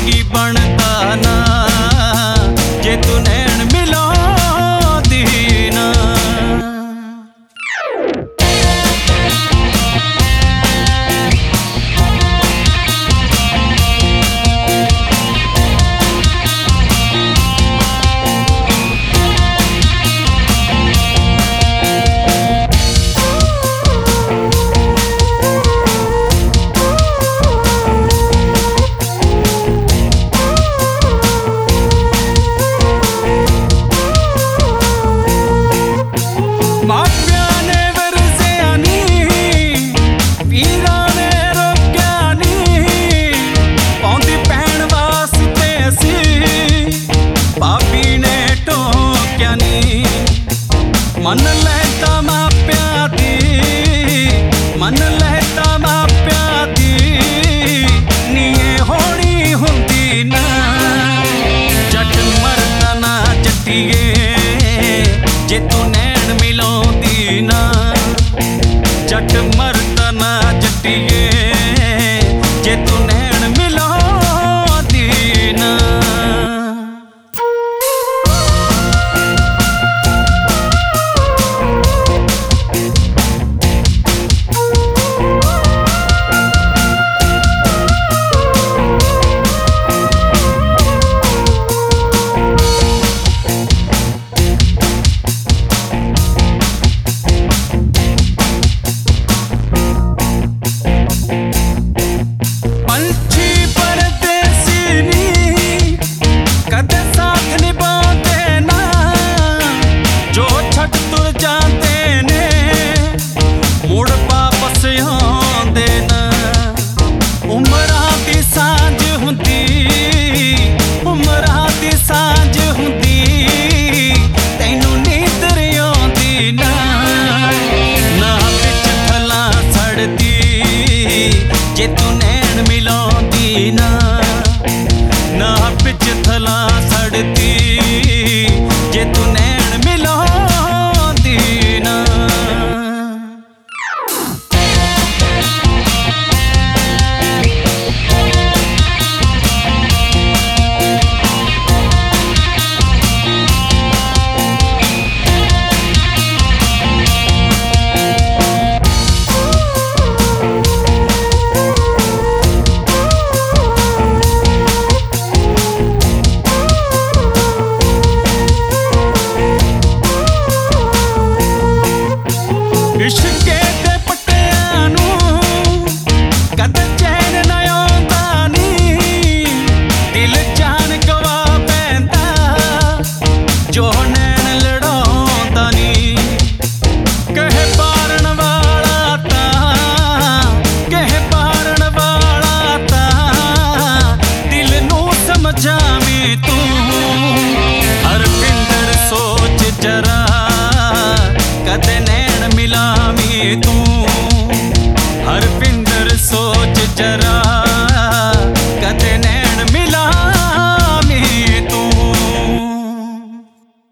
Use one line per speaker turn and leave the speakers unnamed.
ਕੀ ਬਣਦਾ ਨਾ ਜੇ ਤੂੰ ਨੈਣ ਮਿਲਾਉਂਦੀ ਨਾ। ਮਾਪਿਆਂ ਨੇ ਵਰਸਿਆ ਨੀ, ਵੀਰਾਂ ਨੇ ਰੋਕਿਆ ਨੀ, ਪਾਉਂਦੀ ਭੈਣ ਵਾਸਤੇ ਸੀ, ਭਾਬੀ ਨੇ ਟੋਕਿਆ ਨੀ। ਮੰਨ ਲੈ ਤਾਂ ਮਾਪਿਆਂ ਦੀ, ਮੰਨ ਲੈ ਤਾਂ ਮਾਪਿਆਂ ਦੀ, ਨੀ ਇਹ ਹੋਣੀ ਹੁੰਦੀ ਨਾ। ਜੱਟ ਮਰਦਾ ਨਾ ਜੱਟੀਏ ਜੇ ਤੂੰ ਨੈਣ ਮਿਲਾਉਂਦੀ ਨਾ। ਜੱਟ ਮਰਦਾ ਨਾ ਜੱਟੀਏ ਜੇ ਤੂੰ ਨੈਣ ਮਿਲਾਉਂਦੀ ਨਾ। ਪੰਛੀ ਪਰਦੇਸੀ ਨੀ ਕਦੇ ਸਾਥ ਨਿਭਾਉਂਦੇ ਨਾ, ਜੋ ਛੱਡ ਤੁਰ ਜਾਂਦੇ ਨੇ ਮੁੜ ਵਾਪਸ ਆਉਂਦੇ ਨਾ। ਉਮਰਾਂ ਦੀ ਸਾਂਝ ਹੁੰਦੀ, ਉਮਰਾਂ ਦੀ ਸਾਂਝ ਹੁੰਦੀ, ਤੈਨੂੰ ਨੀਂਦਰ ਆਉਂਦੀ ਨਾ। ਨਾ ਵਿੱਚ ਥਲਾਂ ਸੜਦੀ ਜੇ ਤੂੰ ਨੈਣ ਮਿਲਾਉਂਦੀ ਨਾ।